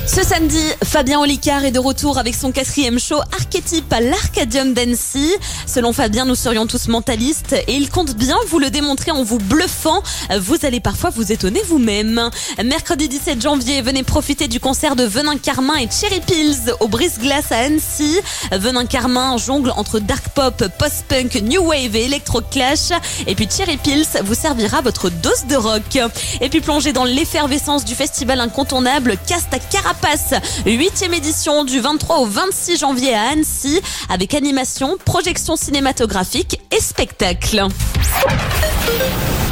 Ce samedi, Fabien Olicard est de retour avec son 4e show Archétype à l'Arcadium d'Annecy. Selon Fabien, nous serions tous mentalistes et il compte bien vous le démontrer en vous bluffant. Vous allez parfois vous étonner vous-même. Mercredi 17 janvier, venez profiter du concert de Venin Carmin et Cherry Pills au Brise-Glace à Annecy. Venin Carmin jongle entre dark pop, post-punk, new wave et electro-clash. Et puis Cherry Pills vous servira votre dose de rock. Et puis plongez dans l'effervescence du festival incontournable Cast à Carapace, 8e édition du 23 au 26 janvier à Annecy, avec animation, projection cinématographique et spectacle.